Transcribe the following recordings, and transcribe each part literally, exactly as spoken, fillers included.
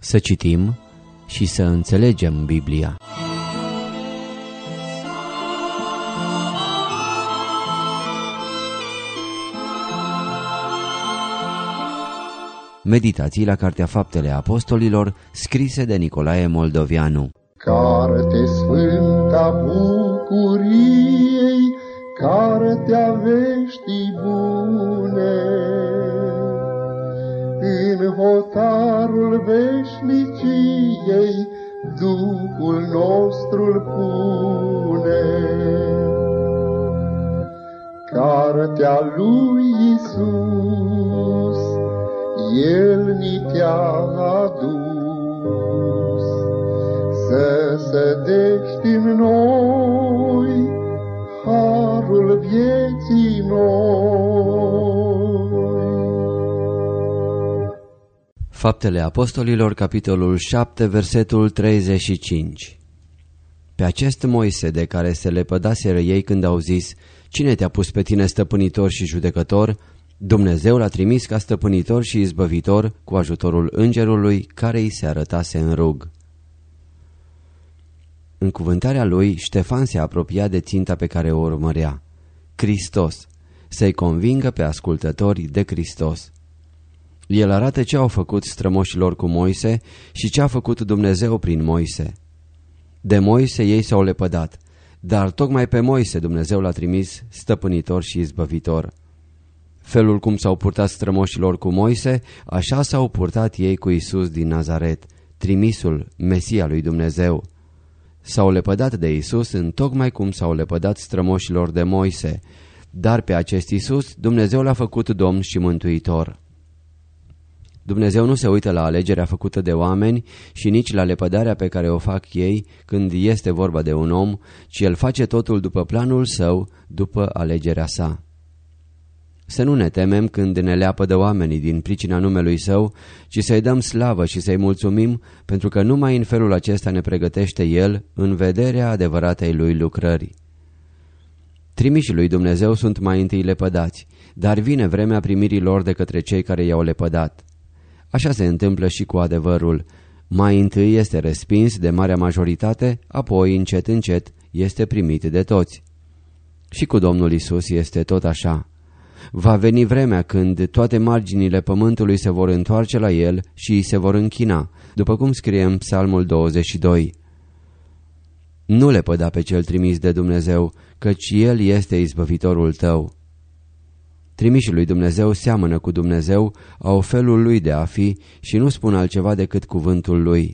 Să citim și să înțelegem Biblia. Meditații la Cartea Faptele Apostolilor, scrise de Nicolae Moldovianu. Carte sfânta bucuriei, cartea veștii bune, în hotarul veșniciei Duhul nostru-l pune. Cartea lui Iisus, El ni te-a adus, să sădești în noi harul vieții noi. Faptele Apostolilor, capitolul șapte, versetul treizeci și cinci. Pe acest Moise de care se lepădaseră ei când au zis: Cine te-a pus pe tine stăpânitor și judecător? Dumnezeu l-a trimis ca stăpânitor și izbăvitor cu ajutorul îngerului care îi se arătase în rug. În cuvântarea lui, Ștefan se apropia de ținta pe care o urmărea: Hristos, să-i convingă pe ascultători de Hristos. El arată ce au făcut strămoșilor cu Moise și ce a făcut Dumnezeu prin Moise. De Moise ei s-au lepădat, dar tocmai pe Moise Dumnezeu l-a trimis stăpânitor și izbăvitor. Felul cum s-au purtat strămoșilor cu Moise, așa s-au purtat ei cu Iisus din Nazaret, trimisul, Mesia lui Dumnezeu. S-au lepădat de Iisus întocmai cum s-au lepădat strămoșilor de Moise, dar pe acest Iisus Dumnezeu l-a făcut Domn și Mântuitor. Dumnezeu nu se uită la alegerea făcută de oameni și nici la lepădarea pe care o fac ei când este vorba de un om, ci El face totul după planul Său, după alegerea Sa. Să nu ne temem când ne leapădă oamenii din pricina numelui Său, ci să-i dăm slavă și să-i mulțumim, pentru că numai în felul acesta ne pregătește El în vederea adevăratei Lui lucrări. Trimișii lui Dumnezeu sunt mai întâi lepădați, dar vine vremea primirii lor de către cei care i-au lepădat. Așa se întâmplă și cu adevărul. Mai întâi este respins de marea majoritate, apoi încet încet este primit de toți. Și cu Domnul Iisus este tot așa. Va veni vremea când toate marginile pământului se vor întoarce la El și îi se vor închina, după cum scrie în Psalmul douăzeci și doi. Nu lepăda pe cel trimis de Dumnezeu, căci El este izbăvitorul tău. Trimișii lui Dumnezeu seamănă cu Dumnezeu, au felul Lui de a fi și nu spun altceva decât cuvântul Lui.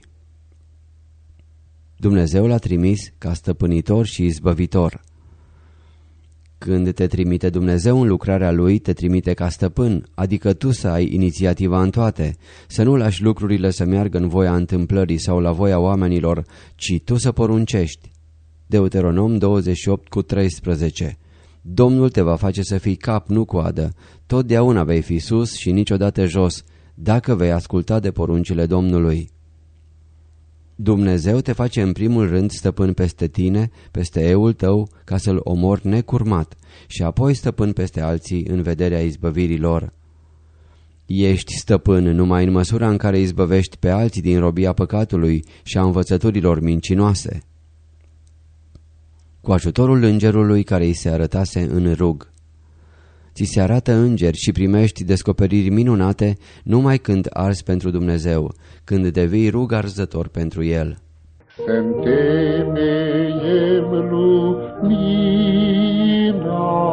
Dumnezeu l-a trimis ca stăpânitor și izbăvitor. Când te trimite Dumnezeu în lucrarea Lui, te trimite ca stăpân, adică tu să ai inițiativa în toate, să nu lași lucrurile să meargă în voia întâmplării sau la voia oamenilor, ci tu să poruncești. Deuteronom douăzeci și opt cu treisprezece. Domnul te va face să fii cap, nu coadă, totdeauna vei fi sus și niciodată jos, dacă vei asculta de poruncile Domnului. Dumnezeu te face în primul rând stăpân peste tine, peste eul tău, ca să-l omori necurmat, și apoi stăpân peste alții în vederea izbăvirii lor. Ești stăpân numai în măsura în care izbăvești pe alții din robia păcatului și a învățăturilor mincinoase. Cu ajutorul îngerului care îi se arătase în rug. Ți se arată îngeri și primești descoperiri minunate numai când arzi pentru Dumnezeu, când devii rug arzător pentru El. Să-ntemeiem lumina,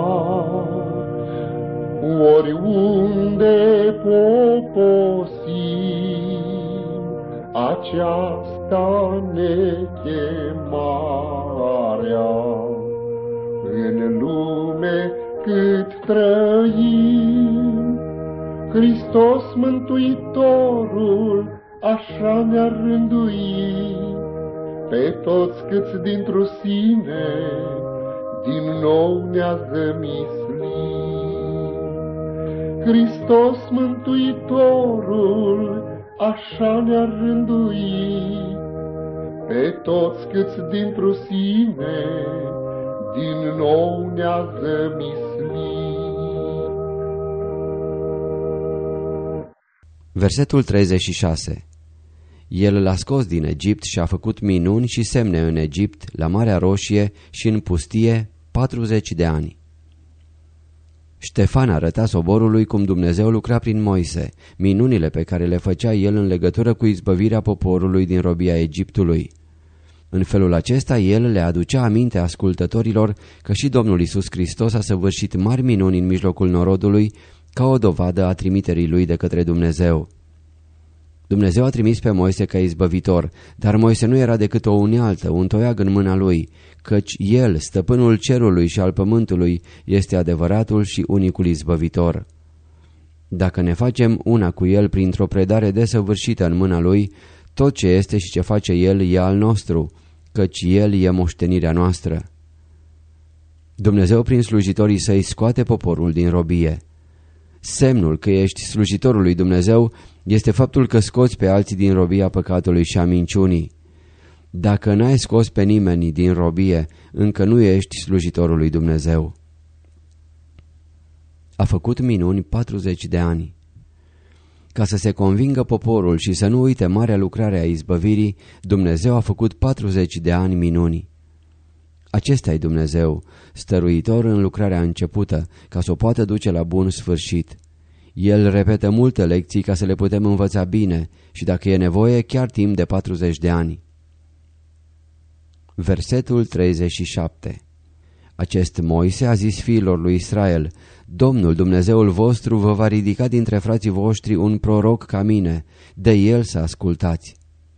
oriunde poposim, aceasta ne chemarea. În lume cât trăim, Hristos Mântuitorul așa ne-a rânduit, pe toți câți dintr-o sine din nou ne-a zămislit. Hristos Mântuitorul așa ne-a rânduit, pe toți câți dintr-o sine din nou ne-a zămislit. Versetul treizeci și șase. El l-a scos din Egipt și a făcut minuni și semne în Egipt, la Marea Roșie și în pustie patruzeci de ani. Ștefan arăta soborului cum Dumnezeu lucra prin Moise, minunile pe care le făcea el în legătură cu izbăvirea poporului din robia Egiptului. În felul acesta el le aducea aminte ascultătorilor că și Domnul Iisus Hristos a săvârșit mari minuni în mijlocul norodului ca o dovadă a trimiterii lui de către Dumnezeu. Dumnezeu a trimis pe Moise ca izbăvitor, dar Moise nu era decât o unealtă, un toiag în mâna lui, căci el, stăpânul cerului și al pământului, este adevăratul și unicul izbăvitor. Dacă ne facem una cu el printr-o predare desăvârșită în mâna lui, tot ce este și ce face el e al nostru, căci el e moștenirea noastră. Dumnezeu prin slujitorii săi scoate poporul din robie. Semnul că ești slujitorul lui Dumnezeu este faptul că scoți pe alții din robia păcatului și a minciunii. Dacă n-ai scos pe nimeni din robie, încă nu ești slujitorul lui Dumnezeu. A făcut minuni patruzeci de ani. Ca să se convingă poporul și să nu uite marea lucrare a izbăvirii, Dumnezeu a făcut patruzeci de ani minuni. Acesta e Dumnezeu, stăruitor în lucrarea începută, ca să o poată duce la bun sfârșit. El repetă multe lecții ca să le putem învăța bine și, dacă e nevoie, chiar timp de patruzeci de ani. Versetul treizeci și șapte. Acest Moise a zis fiilor lui Israel: Domnul Dumnezeul vostru vă va ridica dintre frații voștri un proroc ca mine, de el să ascultați.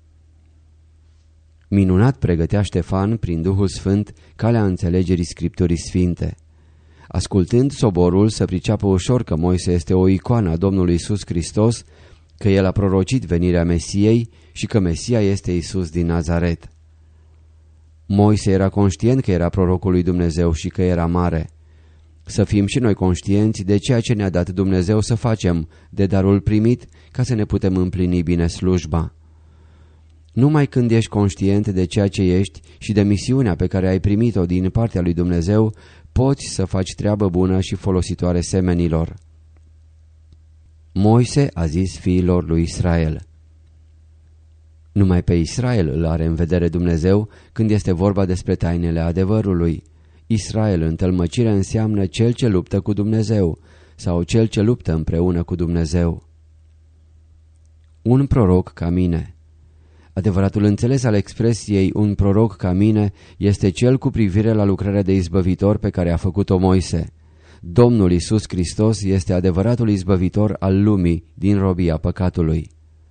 Minunat pregătea Ștefan, prin Duhul Sfânt, calea înțelegerii Scripturii Sfinte. Ascultând soborul să priceapă ușor că Moise este o icoană a Domnului Iisus Hristos, că el a prorocit venirea Mesiei și că Mesia este Iisus din Nazaret. Moise era conștient că era prorocul lui Dumnezeu și că era mare. Să fim și noi conștienți de ceea ce ne-a dat Dumnezeu să facem, de darul primit, ca să ne putem împlini bine slujba. Numai când ești conștient de ceea ce ești și de misiunea pe care ai primit-o din partea lui Dumnezeu, poți să faci treabă bună și folositoare semenilor. Moise a zis fiilor lui Israel. Numai pe Israel îl are în vedere Dumnezeu când este vorba despre tainele adevărului. Israel în tălmăcire înseamnă cel ce luptă cu Dumnezeu sau cel ce luptă împreună cu Dumnezeu. Un proroc ca mine. Adevăratul înțeles al expresiei un proroc ca mine este cel cu privire la lucrarea de izbăvitor pe care a făcut-o Moise. Domnul Iisus Hristos este adevăratul izbăvitor al lumii din robia păcatului.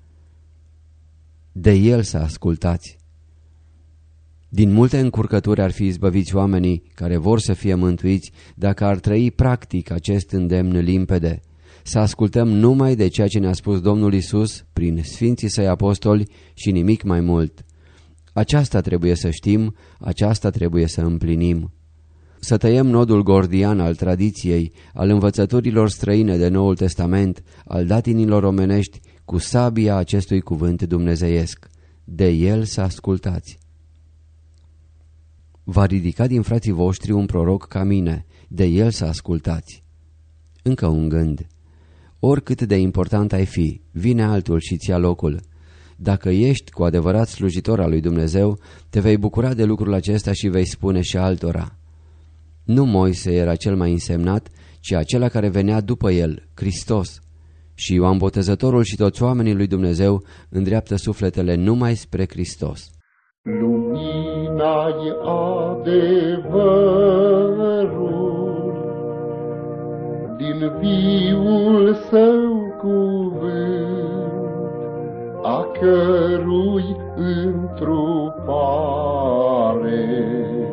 De el să ascultați. Din multe încurcături ar fi izbăviți oamenii care vor să fie mântuiți dacă ar trăi practic acest îndemn limpede. Să ascultăm numai de ceea ce ne-a spus Domnul Iisus prin Sfinții Săi Apostoli și nimic mai mult. Aceasta trebuie să știm, aceasta trebuie să împlinim. Să tăiem nodul gordian al tradiției, al învățăturilor străine de Noul Testament, al datinilor omenești, cu sabia acestui cuvânt dumnezeiesc. De el să ascultați. Va ridica din frații voștri un proroc ca mine, de el să ascultați. Încă un gând. Oricât de important ai fi, vine altul și ți-a locul. Dacă ești cu adevărat slujitor al lui Dumnezeu, te vei bucura de lucrul acesta și vei spune și altora. Nu Moise era cel mai însemnat, ci acela care venea după el, Hristos. Și Ioan Botezătorul și toți oamenii lui Dumnezeu îndreaptă sufletele numai spre Hristos. Lumina-i adevărul din viul său cuvânt, a cărui întrupare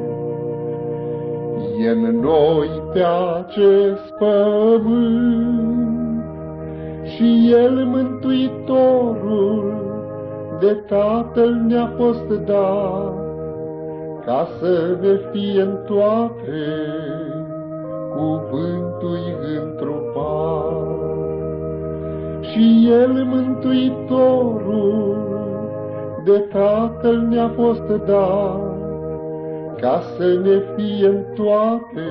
e în noi pe acest pământ, și El, Mântuitorul, de Tatăl ne-a fost dat, ca să ne fie în toate cuvântul-i întrupat. Și El, Mântuitorul, de Tatăl ne-a fost dat, ca să ne fie în toate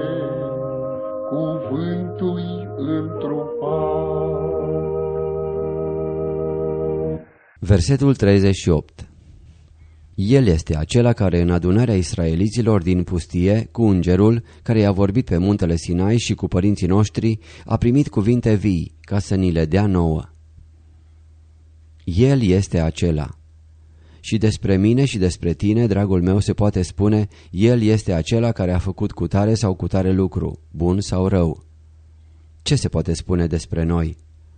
cuvântul-i întrupat. Versetul treizeci și opt. El este acela care în adunarea israeliților din pustie, cu îngerul care i-a vorbit pe muntele Sinai și cu părinții noștri, a primit cuvinte vii ca să ni le dea nouă. El este acela. Și despre mine și despre tine, dragul meu, se poate spune, El este acela care a făcut cutare sau cutare lucru, bun sau rău. Ce se poate spune despre noi?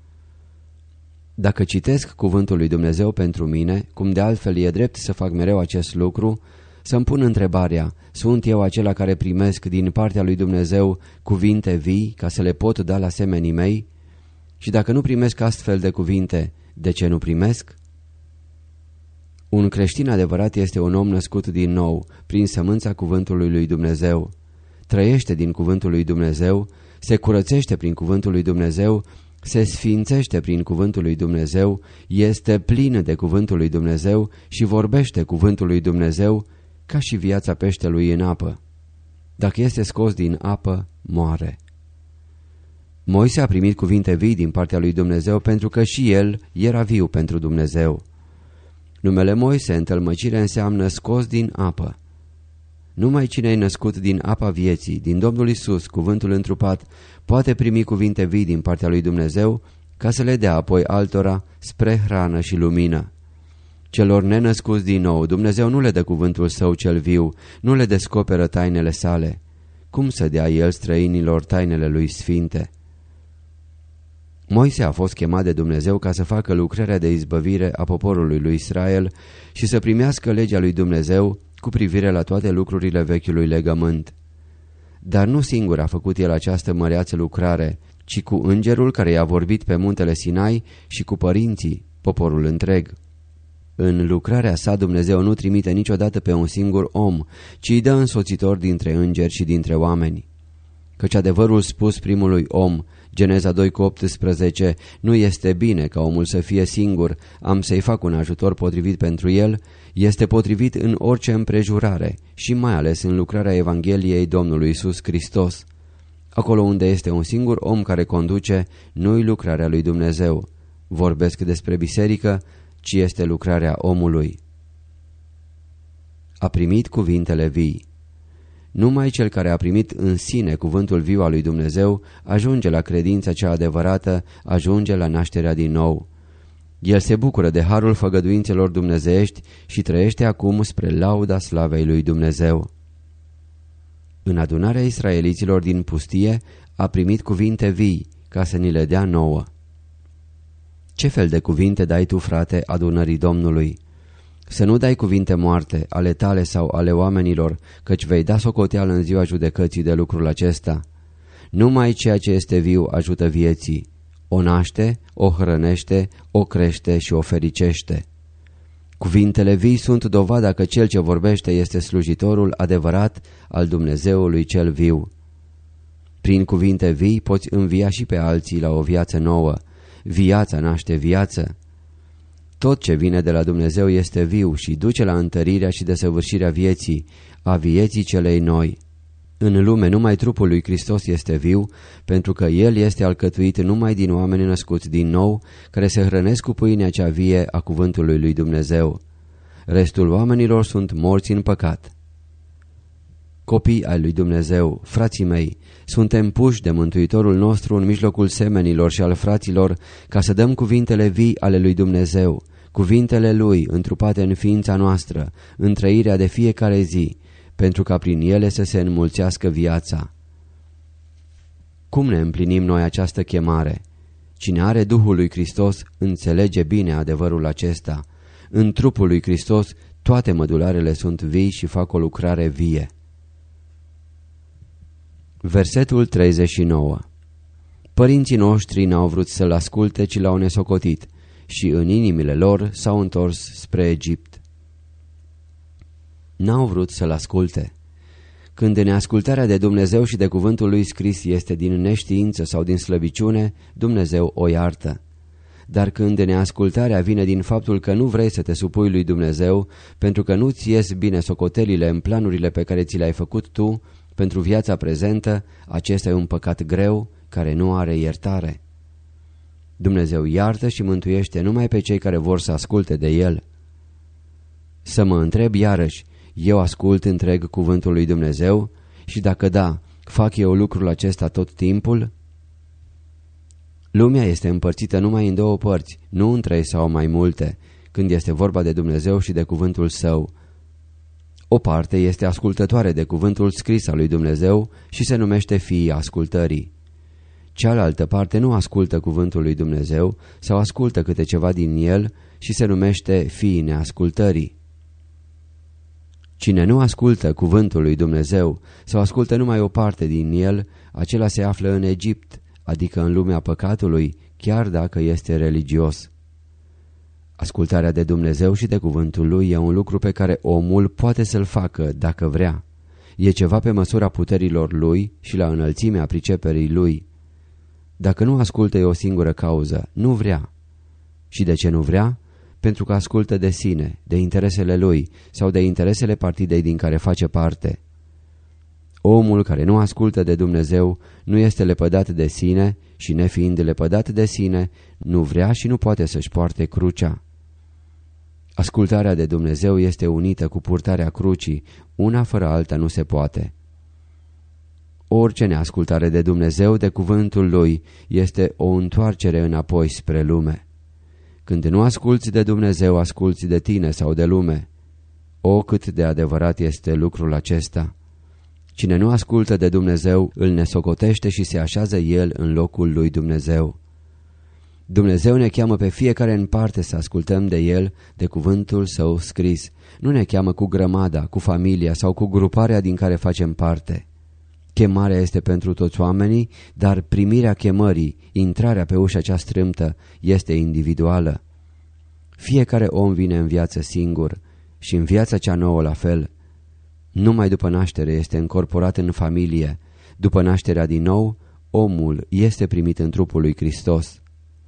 Dacă citesc cuvântul lui Dumnezeu pentru mine, cum de altfel e drept să fac mereu acest lucru, să-mi pun întrebarea, sunt eu acela care primesc din partea lui Dumnezeu cuvinte vii ca să le pot da la semenii mei? Și dacă nu primesc astfel de cuvinte, de ce nu primesc? Un creștin adevărat este un om născut din nou, prin sămânța cuvântului lui Dumnezeu. Trăiește din cuvântul lui Dumnezeu, se curățește prin cuvântul lui Dumnezeu, se sfințește prin cuvântul lui Dumnezeu, este plin de cuvântul lui Dumnezeu și vorbește cuvântul lui Dumnezeu ca și viața peștelui în apă. Dacă este scos din apă, moare. Moise a primit cuvinte vii din partea lui Dumnezeu pentru că și el era viu pentru Dumnezeu. Numele Moise în tălmăcire înseamnă scos din apă. Numai cine e născut din apa vieții, din Domnul Isus, cuvântul întrupat, poate primi cuvinte vii din partea lui Dumnezeu ca să le dea apoi altora spre hrană și lumină. Celor nenăscuți din nou, Dumnezeu nu le dă cuvântul său cel viu, nu le descoperă tainele sale. Cum să dea el străinilor tainele lui sfinte? Moise a fost chemat de Dumnezeu ca să facă lucrarea de izbăvire a poporului lui Israel și să primească legea lui Dumnezeu cu privire la toate lucrurile vechiului legământ. Dar nu singur a făcut el această măreață lucrare, ci cu îngerul care i-a vorbit pe muntele Sinai și cu părinții, poporul întreg. În lucrarea sa Dumnezeu nu trimite niciodată pe un singur om, ci îi dă însoțitor dintre îngeri și dintre oameni. Căci adevărul spus primului om, Geneza doi cu optsprezece, nu este bine ca omul să fie singur, am să-i fac un ajutor potrivit pentru el, este potrivit în orice împrejurare și mai ales în lucrarea Evangheliei Domnului Iisus Hristos. Acolo unde este un singur om care conduce, nu-i lucrarea lui Dumnezeu. Vorbesc despre biserică, ci este lucrarea omului. A primit cuvintele vii. Numai cel care a primit în sine cuvântul viu al lui Dumnezeu ajunge la credința cea adevărată, ajunge la nașterea din nou. El se bucură de harul făgăduințelor dumnezeiești și trăiește acum spre lauda slavei lui Dumnezeu. În adunarea israeliților din pustie a primit cuvinte vii ca să ni le dea nouă. Ce fel de cuvinte dai tu, frate, adunării Domnului? Să nu dai cuvinte moarte, ale tale sau ale oamenilor, căci vei da socoteală în ziua judecății de lucrul acesta. Numai ceea ce este viu ajută vieții. O naște, o hrănește, o crește și o fericește. Cuvintele vii sunt dovada că cel ce vorbește este slujitorul adevărat al Dumnezeului cel viu. Prin cuvinte vii poți învia și pe alții la o viață nouă. Viața naște viață. Tot ce vine de la Dumnezeu este viu și duce la întărirea și desăvârșirea vieții, a vieții celei noi. În lume numai trupul lui Hristos este viu, pentru că El este alcătuit numai din oameni născuți din nou, care se hrănesc cu pâinea cea vie a cuvântului lui Dumnezeu. Restul oamenilor sunt morți în păcat. Copii ai lui Dumnezeu, frații mei, suntem puși de Mântuitorul nostru în mijlocul semenilor și al fraților ca să dăm cuvintele vii ale lui Dumnezeu, cuvintele Lui întrupate în ființa noastră, în trăirea de fiecare zi, pentru ca prin ele să se înmulțească viața. Cum ne împlinim noi această chemare? Cine are Duhul lui Hristos înțelege bine adevărul acesta. În trupul lui Hristos toate mădularele sunt vii și fac o lucrare vie. Versetul treizeci și nouă. Părinții noștri n-au vrut să-L asculte, ci L-au nesocotit și în inimile lor s-au întors spre Egipt. N-au vrut să-L asculte. Când neascultarea de Dumnezeu și de cuvântul Lui scris este din neștiință sau din slăbiciune, Dumnezeu o iartă. Dar când neascultarea vine din faptul că nu vrei să te supui lui Dumnezeu, pentru că nu-ți ies bine socotelile în planurile pe care ți le-ai făcut tu, pentru viața prezentă, acesta e un păcat greu care nu are iertare. Dumnezeu iartă și mântuiește numai pe cei care vor să asculte de El. Să mă întreb iarăși, eu ascult întreg cuvântul lui Dumnezeu? Și dacă da, fac eu lucrul acesta tot timpul? Lumea este împărțită numai în două părți, nu în trei sau mai multe, când este vorba de Dumnezeu și de cuvântul Său. O parte este ascultătoare de cuvântul scris al lui Dumnezeu și se numește fiii ascultării. Cealaltă parte nu ascultă cuvântul lui Dumnezeu sau ascultă câte ceva din el și se numește fiii neascultării. Cine nu ascultă cuvântul lui Dumnezeu sau ascultă numai o parte din el, acela se află în Egipt, adică în lumea păcatului, chiar dacă este religios. Ascultarea de Dumnezeu și de cuvântul lui e un lucru pe care omul poate să-l facă dacă vrea. E ceva pe măsura puterilor lui și la înălțimea priceperii lui. Dacă nu ascultă e o singură cauză, nu vrea. Și de ce nu vrea? Pentru că ascultă de sine, de interesele lui sau de interesele partidei din care face parte. Omul care nu ascultă de Dumnezeu nu este lepădat de sine și, nefiind lepădat de sine, nu vrea și nu poate să-și poarte crucea. Ascultarea de Dumnezeu este unită cu purtarea crucii, una fără alta nu se poate. Orice neascultare de Dumnezeu, de cuvântul Lui, este o întoarcere înapoi spre lume. Când nu asculți de Dumnezeu, asculți de tine sau de lume. O, cât de adevărat este lucrul acesta! Cine nu ascultă de Dumnezeu, îl nesocotește și se așează el în locul lui Dumnezeu. Dumnezeu ne cheamă pe fiecare în parte să ascultăm de El, de cuvântul Său scris. Nu ne cheamă cu grămada, cu familia sau cu gruparea din care facem parte. Chemarea este pentru toți oamenii, dar primirea chemării, intrarea pe ușa cea strâmtă, este individuală. Fiecare om vine în viață singur și în viața cea nouă la fel. Numai după naștere este încorporat în familie. După nașterea din nou, omul este primit în trupul lui Hristos.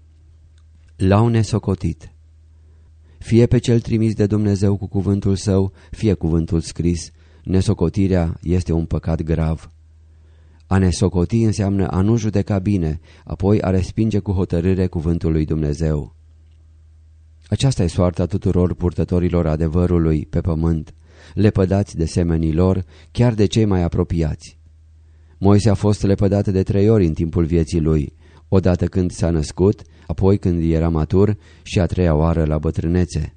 L-au nesocotit. Fie pe cel trimis de Dumnezeu cu cuvântul Său, fie cuvântul scris, nesocotirea este un păcat grav. A nesocoti înseamnă a nu judeca bine, apoi a respinge cu hotărâre cuvântul lui Dumnezeu. Aceasta e soarta tuturor purtătorilor adevărului pe pământ, lepădați de semenii lor, chiar de cei mai apropiați. Moise a fost lepădat de trei ori în timpul vieții lui, odată când s-a născut, apoi când era matur și a treia oară la bătrânețe.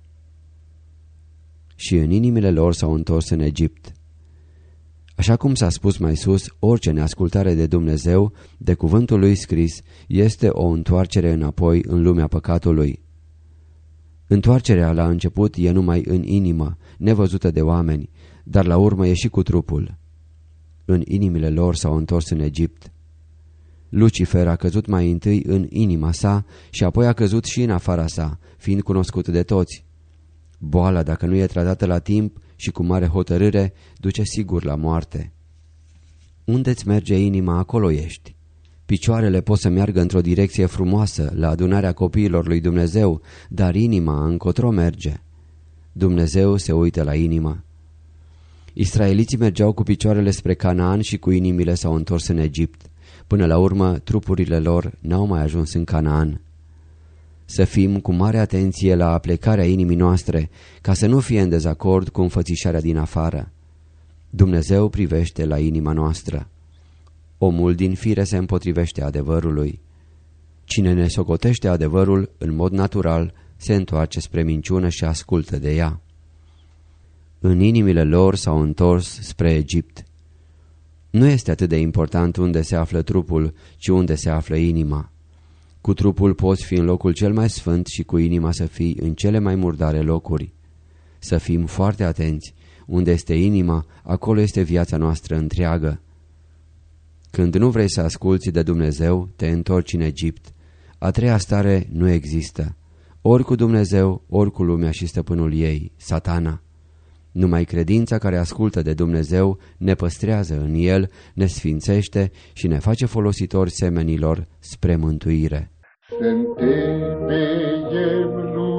Și în inimile lor s-au întors în Egipt. Așa cum s-a spus mai sus, orice neascultare de Dumnezeu, de cuvântul lui scris, este o întoarcere înapoi în lumea păcatului. Întoarcerea la început e numai în inimă, nevăzută de oameni, dar la urmă e și cu trupul. În inimile lor s-au întors în Egipt. Lucifer a căzut mai întâi în inima sa și apoi a căzut și în afara sa, fiind cunoscut de toți. Boala, dacă nu e tratată la timp și cu mare hotărâre, duce sigur la moarte. Unde-ți merge inima, acolo ești. Picioarele pot să meargă într-o direcție frumoasă, la adunarea copiilor lui Dumnezeu, dar inima încotro merge. Dumnezeu se uită la inimă. Israeliții mergeau cu picioarele spre Canaan și cu inimile s-au întors în Egipt. Până la urmă, trupurile lor n-au mai ajuns în Canaan. Să fim cu mare atenție la aplecarea inimii noastre, ca să nu fie în dezacord cu înfățișarea din afară. Dumnezeu privește la inima noastră. Omul din fire se împotrivește adevărului. Cine ne socotește adevărul, în mod natural, se întoarce spre minciună și ascultă de ea. În inimile lor s-au întors spre Egipt. Nu este atât de important unde se află trupul, ci unde se află inima. Cu trupul poți fi în locul cel mai sfânt și cu inima să fii în cele mai murdare locuri. Să fim foarte atenți. Unde este inima, acolo este viața noastră întreagă. Când nu vrei să asculți de Dumnezeu, te întorci în Egipt. A treia stare nu există. Ori cu Dumnezeu, ori cu lumea și stăpânul ei, Satana. Numai credința care ascultă de Dumnezeu ne păstrează în El, ne sfințește și ne face folositori semenilor spre mântuire. Să-ntemeiem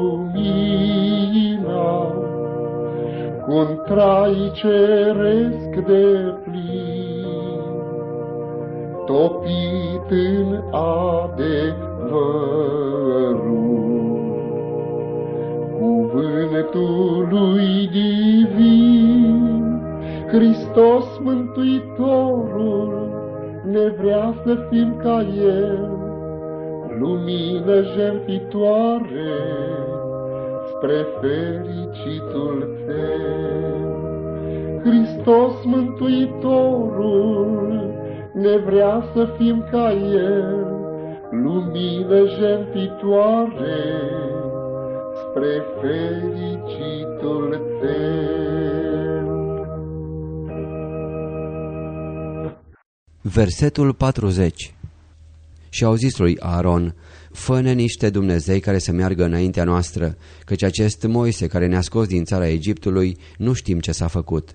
lumina cu-un trai ceresc de plin, topit în adevărul cuvântului divin. Hristos Mântuitorul ne vrea să fim ca El, lumină jertfitoare spre fericitul cel. Hristos Mântuitorul ne vrea să fim ca El, lumină jertfitoare spre fericitul cel. Versetul patruzeci. Și au zis lui Aaron: fă-ne niște Dumnezei care să meargă înaintea noastră, căci acest Moise care ne-a scos din țara Egiptului nu știm ce s-a făcut.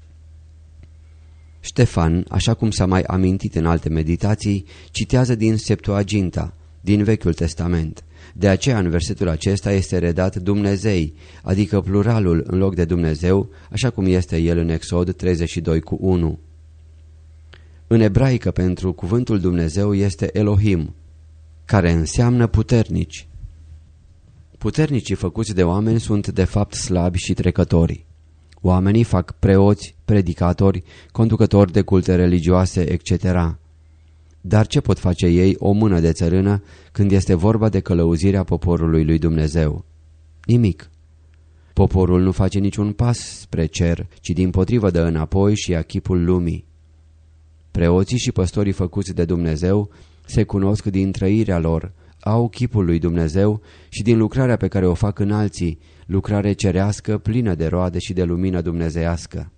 Ștefan, așa cum s-a mai amintit în alte meditații, citează din Septuaginta, din Vechiul Testament. De aceea în versetul acesta este redat Dumnezei, adică pluralul în loc de Dumnezeu, așa cum este el în Exod treizeci și doi cu unu. În ebraică pentru cuvântul Dumnezeu este Elohim, care înseamnă puternici. Puternicii făcuți de oameni sunt de fapt slabi și trecători. Oamenii fac preoți, predicatori, conducători de culte religioase, et cetera. Dar ce pot face ei, o mână de țărână, când este vorba de călăuzirea poporului lui Dumnezeu? Nimic. Poporul nu face niciun pas spre cer, ci dimpotrivă dă înapoi și ia chipul lumii. Preoții și păstorii făcuți de Dumnezeu se cunosc din trăirea lor, au chipul lui Dumnezeu și din lucrarea pe care o fac în alții, lucrare cerească, plină de roade și de lumină dumnezeiască.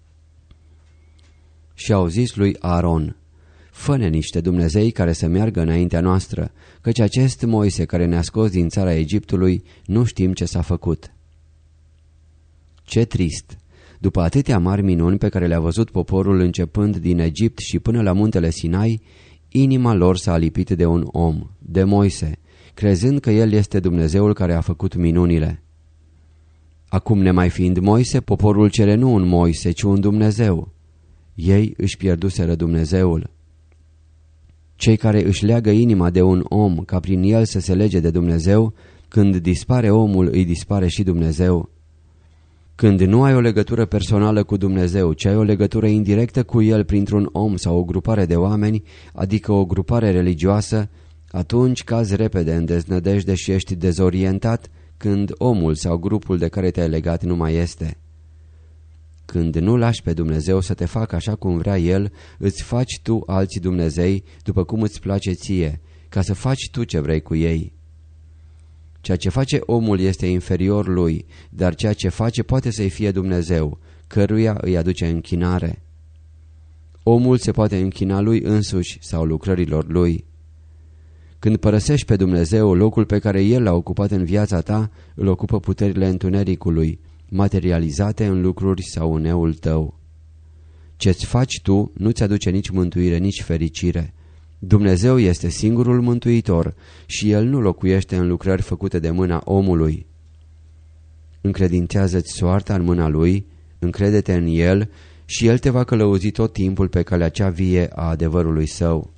Și au zis lui Aaron: fă-ne niște Dumnezei care să meargă înaintea noastră, căci acest Moise care ne-a scos din țara Egiptului nu știm ce s-a făcut. Ce trist! După atâtea mari minuni pe care le-a văzut poporul începând din Egipt și până la muntele Sinai, inima lor s-a lipit de un om, de Moise, crezând că el este Dumnezeul care a făcut minunile. Acum, nemai fiind Moise, poporul cere nu un Moise, ci un Dumnezeu. Ei își pierduseră Dumnezeul. Cei care își leagă inima de un om ca prin el să se lege de Dumnezeu, când dispare omul, îi dispare și Dumnezeu. Când nu ai o legătură personală cu Dumnezeu, ci ai o legătură indirectă cu El printr-un om sau o grupare de oameni, adică o grupare religioasă, atunci cazi repede în deznădejde și ești dezorientat când omul sau grupul de care te-ai legat nu mai este. Când nu lași pe Dumnezeu să te facă așa cum vrea El, îți faci tu alții Dumnezei după cum îți place ție, ca să faci tu ce vrei cu ei. Ceea ce face omul este inferior lui, dar ceea ce face poate să-i fie Dumnezeu, căruia îi aduce închinare. Omul se poate închina lui însuși sau lucrărilor lui. Când părăsești pe Dumnezeu, locul pe care El l-a ocupat în viața ta, îl ocupă puterile întunericului, materializate în lucruri sau în neul tău. Ce-ți faci tu nu-ți aduce nici mântuire, nici fericire. Dumnezeu este singurul mântuitor și El nu locuiește în lucrări făcute de mâna omului. Încredințează-ți soarta în mâna Lui, încrede-te în El și El te va călăuzi tot timpul pe calea cea vie a adevărului Său.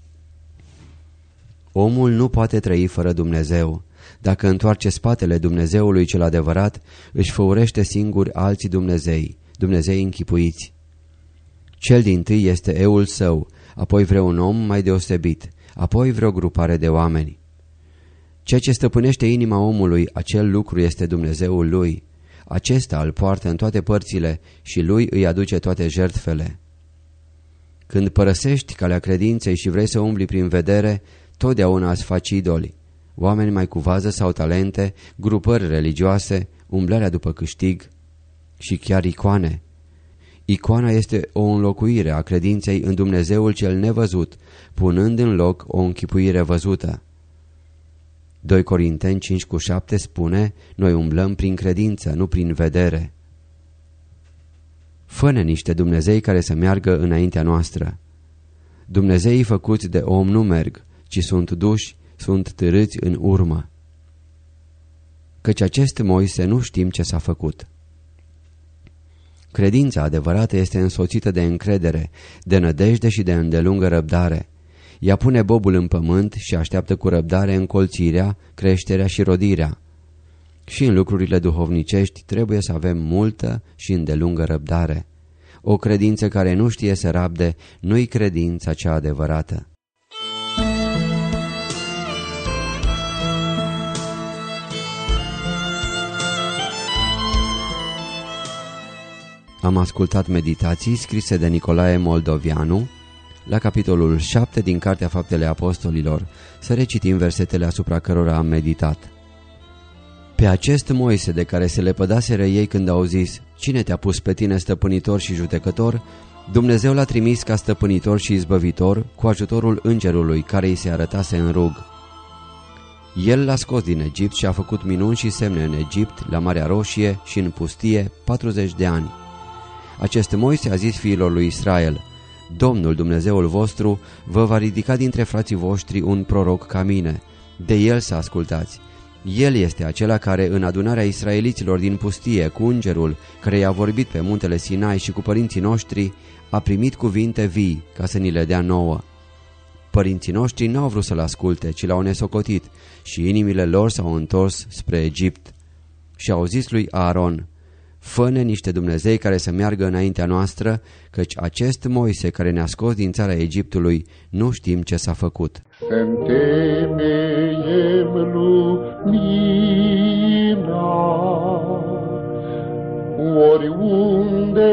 Omul nu poate trăi fără Dumnezeu. Dacă întoarce spatele Dumnezeului cel adevărat, își făurește singur alții Dumnezei, Dumnezei închipuiți. Cel dintâi este eul său, apoi vreun om mai deosebit, apoi vreo grupare de oameni. Ceea ce stăpânește inima omului, acel lucru este Dumnezeul lui. Acesta îl poartă în toate părțile și lui îi aduce toate jertfele. Când părăsești calea credinței și vrei să umbli prin vedere, totdeauna îți faci idoli. Oameni mai cu vază sau talente, grupări religioase, umblarea după câștig și chiar icoane. Icoana este o înlocuire a credinței în Dumnezeul cel nevăzut, punând în loc o închipuire văzută. doi Corinteni cinci cu șapte spune: noi umblăm prin credință, nu prin vedere. Fă-ne niște Dumnezei care să meargă înaintea noastră. Dumnezeii făcuți de om nu merg, ci sunt duși, sunt târâți în urmă. Căci acest Moise nu știm ce s-a făcut. Credința adevărată este însoțită de încredere, de nădejde și de îndelungă răbdare. Ea pune bobul în pământ și așteaptă cu răbdare încolțirea, creșterea și rodirea. Și în lucrurile duhovnicești trebuie să avem multă și îndelungă răbdare. O credință care nu știe să rabde, nu-i credința cea adevărată. Am ascultat meditații scrise de Nicolae Moldovianu la capitolul șapte din Cartea Faptele Apostolilor. Să recitim versetele asupra cărora am meditat. Pe acest Moise de care se lepădaseră ei când au zis: cine te-a pus pe tine stăpânitor și judecător? Dumnezeu l-a trimis ca stăpânitor și izbăvitor cu ajutorul îngerului care îi se arătase în rug. El l-a scos din Egipt și a făcut minuni și semne în Egipt, la Marea Roșie și în pustie patruzeci de ani. Acest Moise a zis fiilor lui Israel: Domnul Dumnezeul vostru vă va ridica dintre frații voștri un proroc ca mine, de el să ascultați. El este acela care în adunarea israeliților din pustie cu îngerul care i-a vorbit pe muntele Sinai și cu părinții noștri a primit cuvinte vii ca să ni le dea nouă. Părinții noștri n-au vrut să-l asculte, ci l-au nesocotit și inimile lor s-au întors spre Egipt. Și au zis lui Aaron: fă-ne niște Dumnezei care să meargă înaintea noastră, căci acest Moise care ne-a scos din țara Egiptului nu știm ce s-a făcut. Să-mi temeiem lumina, oriunde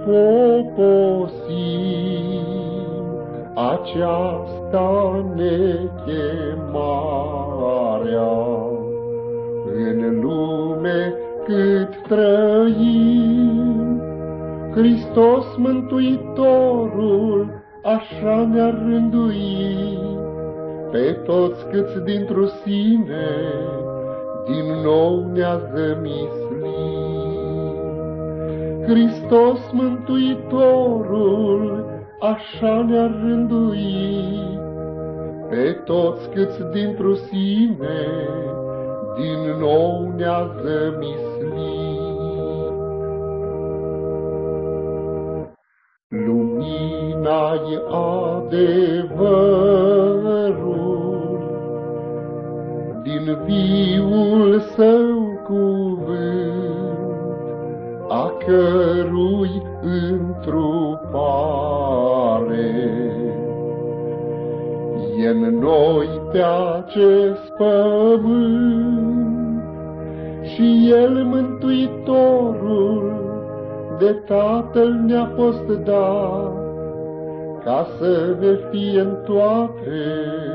poposim, aceasta ne chemarea în lume. Cât trăim, Hristos Mântuitorul așa ne-a rânduit, pe toți câți dintr-o sine din nou ne-a zămislit. Hristos Mântuitorul așa ne-a rânduit, pe toți câți dintr-o sine din nou ne-a zămislit. Lumina-i adevărul din viul său cuvânt, a cărui întrupare e în noi pe acest pământ, și El, Mântuitorul, de Tatăl ne-a fost dat, ca să ne fie în toate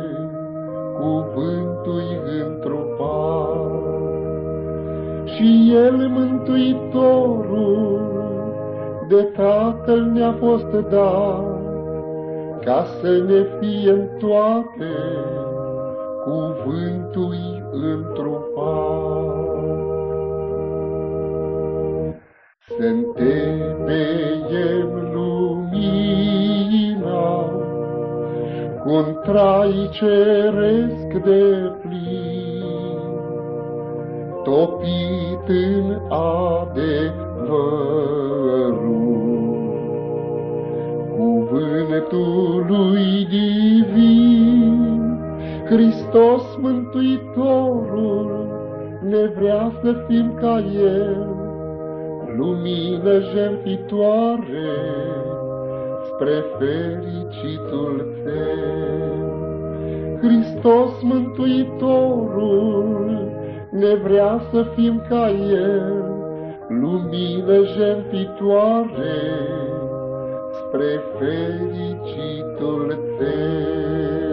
cuvântul-i întrupat. Și El, Mântuitorul, de Tatăl ne-a fost dat, ca să ne fie în toate cuvântul-i întrupat. Să-mi temeiem lumina cu-un trai ceresc de plin, topit în adevărul cuvântului divin. Hristos Mântuitorul ne vrea să fim ca El, lumină jertfitoare spre fericitul cer. Hristos Mântuitorul ne vrea să fim ca El, lumină jertfitoare spre fericitul cer.